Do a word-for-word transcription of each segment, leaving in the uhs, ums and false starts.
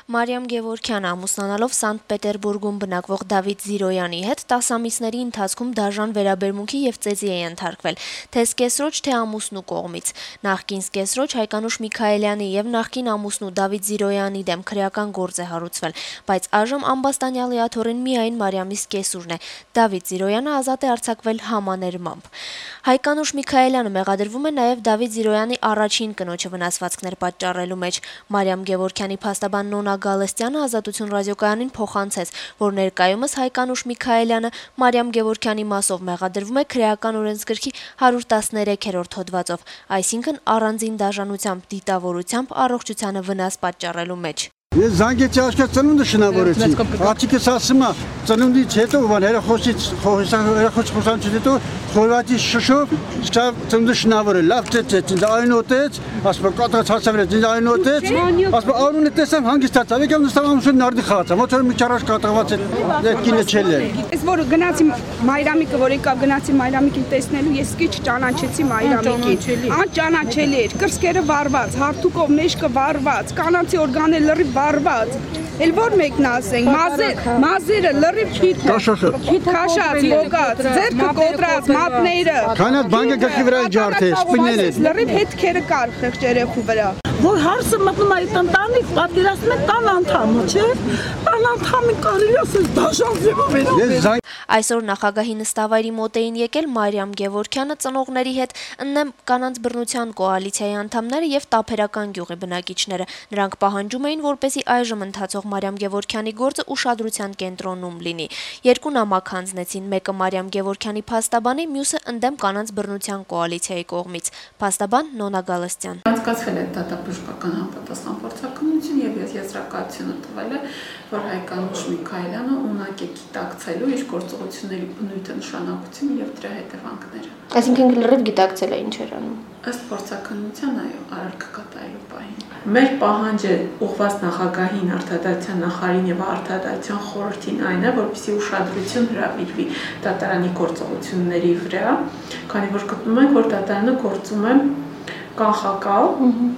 Մարիամ Գևորգյանը ամուսնանալով Սանտ Պետերբուրգում բնակվող Դավիթ Զիրոյանի հետ տասը ամիսների ընթացքում դաժան վերաբերմունքի եւ ծեծի է ենթարկվել թե սկեսրոջ, թե ամուսնու կողմից։ Նախկին սկեսրոջ Հայկանուշ Միքայելյանի եւ նախկին ամուսնու Դավիթ Զիրոյանի դեմ քրեական գործ է հարուցվել, բայց այժմ ամբաստանյալի աթոռին միայն Մարիամի սկեսուրն է։ Դավիթ Զիրոյանը ազատ է արձակվել համաներմամբ։ Հայկանուշ Միքայելյանը մեղադրվում է նաեւ Դավիթ Զիրոյանի առաջին կնոջը վնասվածքներ պատճառելու մեջ։ Մարիամ Գևորգյանի փաստաբան Նոնա Գալստյանը Ազատություն ռադիոկայանին փոխանցեց, որ ներկայումս Հայկանուշ Միքայելյանը Մարիամ Գևորգյանի մասով մեղադրվում է քրեական օրենսգրքի հարյուր տասներեքերորդ հոդվածով, այսինքն առանձին դաժանությամբ, դիտավորությամբ առողջությանը վնաս պատճառելու մեջ։ Ես զանգեցի աշկած ծնունդը շնորհեցի։ Աղջիկս ասում է ծնունդից հետո բան հերախոսից հերախոս խոսանցից հետո խորվաթի շշով սկսա ծնունդը շնորհել։ Լավ ծեծեց, ինձ այնոտեց, ասում կոտրած հասավրեց, ինձ այնոտեց, ասում արունը տեսամ հանգստացավ, եկամ նստամ ամուսին նարդի խաղացա, ոնց որ մի չարաշ կատաղված այդ կինը չել է։ Ես որ գնացի Մայրամիկը, որ եկավ գնացի Մայրամիկին տեսնելու, ես քիչ ճանաչեցի Մայրամիկին։ Անճանաչելի էր, կրսկերը վառված, հարթուկով մեջքը վառված, կանացի օրգանը լրիվ վառված։ Էլ որ մեկն ասենք, մազեր, մազերը լրիվ քիթ, քաշած, մոգած, ձեռքը կոտրած, մատները։ Քանած բանկը գլխի վրա ջարդեց, սպինել է։ Լրիվ հետքերը կար խեղճ երեխու վրա։ Որ հարսը մտնում է ընտանիք, պատկերացնում եք տան անդամը, չէ՞։ Տան անդամը կարելի ասել դաժան ձևով էր։ Այսօր նախագահի նստավայրի մոտ էին եկել Մարիամ Գևորգյանը ծնողների հետ, ըննեմ կանանց բռնության կոալիցիայի անդամները եւ Տափերական գյուղի բնակիչները։ Նրանք պահանջում էին, որպեսզի այժմ ընթացող Մարիամ Գևորգյանի գործը ուշադրության կենտրոնում լինի։ Երկու նամակ հանձնեցին, մեկը Մարիամ Գևորգյանի փաստաբանի, մյուսը ընդդեմ կանանց բռնության կոալիցիայի կողմից։ Փաստաբան Նոնա Գալստյան։ Անցկացվել է դատաբժշկական համապատասխան փորձակնություն եւ ես եզրակացությունը տվել է, որ Հայկանուշ Միքայելյանը ունակ է գիտակցելու իր գործողությունների բնույթը, նշանակությունը եւ դրա հետևանքները։ Այսինքն լրիվ գիտակցել է ինչ էր անում։ Ըստ փորձակնության, այո, արարք կատարելու պահին։ Մեր պահանջը ուղղված նախագահին, արտադատության նախարարին եւ արտադատության խորհրդին այն է, որպեսզի ուշադրություն հրավիրվի դատարանի գործողությունների վրա, քանի որ գտնում ենք, որ դատարանը գործում է կանխակալ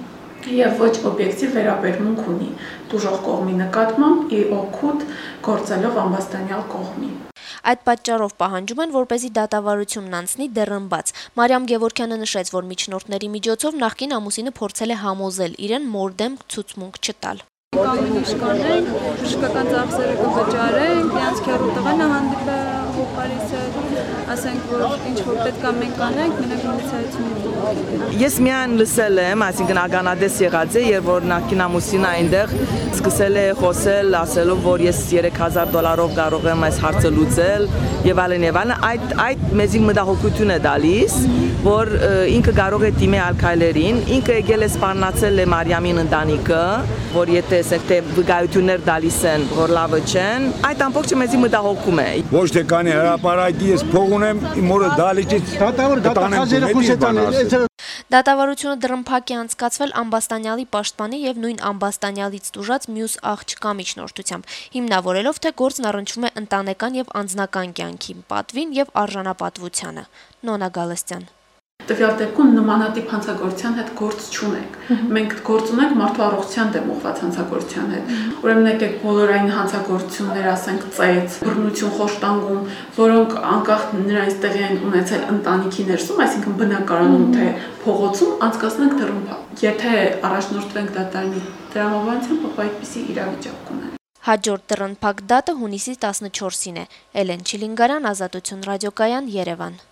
եւ ոչ օբյեկտիվ վերաբերմունք ունի դժոխ կողմի նկատմամբ ի օգուտ գործելով ամբաստանյալ կողմի։ Այդ պատճառով պահանջում են, որպեսզի դատավարությունն անցնի դեռնբաց։ Մարիամ Գևորգյանը նշեց, որ միջնորդների միջոցով նախկին ամուսինը փորձել է համոզել իրեն մոր դեմ ցուցմունք չտալ։ Կամին իշկանենք, բժշկական ծախսերը կվճարենք, դրանց քեռու տղան հանդիպը հոկարիսը, ասենք, որ ինչ որ պետք է մենք անենք, մենակ միլիցիայությունից։ Ես միայն լսել եմ, այսինքն ագանադես եղած է, երբ որ նախկին ամուսինը այնտեղ սկսել է խոսել, ասելով, որ ես երեք հազար դոլարով կարող եմ այս հարցը լուծել եւ այլն եւ այլն, այդ այդ մեզի մտահոգություն է տալիս, որ ինքը կարող է դիմել ալքայլերին, ինքը եկել է սպառնացել է Մարիամին ընտանիքը, որ եթե ասենք թե վկայություններ տալիս են, որ լավը չեն, այդ ամբողջը մեզի մտահոգում է։ Ոչ թե կանի հրապարակի ես փող ունեմ, իմ օրը դալիճից դատավոր դատախազերը խոսեցան։ Դատավարությունը դռնփակ է անցկացվել ամբաստանյալի պաշտպանի եւ նույն ամբաստանյալից տուժած մյուս աղջկա միջնորդությամբ, հիմնավորելով թե գործն առնչվում է ընտանեկան եւ անձնական կյանքի պատվին եւ արժանապատվությանը։ Նոնա Գալստյան։ Տվյալ դեպքում նմանատիպ հանցագործության հետ գործ չունենք։ Մենք գործ ունենք մարդու առողջության դեմ ուղղված հանցագործության հետ։ Ուրեմն եկեք բոլոր այն հանցագործություններ, ասենք ծեծ, բռնություն, խոշտանգում, որոնք անկախ նրանից տեղի են ունեցել ընտանիքի ներսում, այսինքն բնակարանում թե փողոցում, անցկացնենք դռնփակ։ Եթե առաջնորդվենք դատարանի դրամաբանությամբ, ապա այդպիսի իրավիճակ կունենանք։ Հաջորդ դռնփակ դատը հունիսի տասնչորսին է։ Էլեն Չիլինգարյան, Ազատություն ռադիոկայան, Երևան։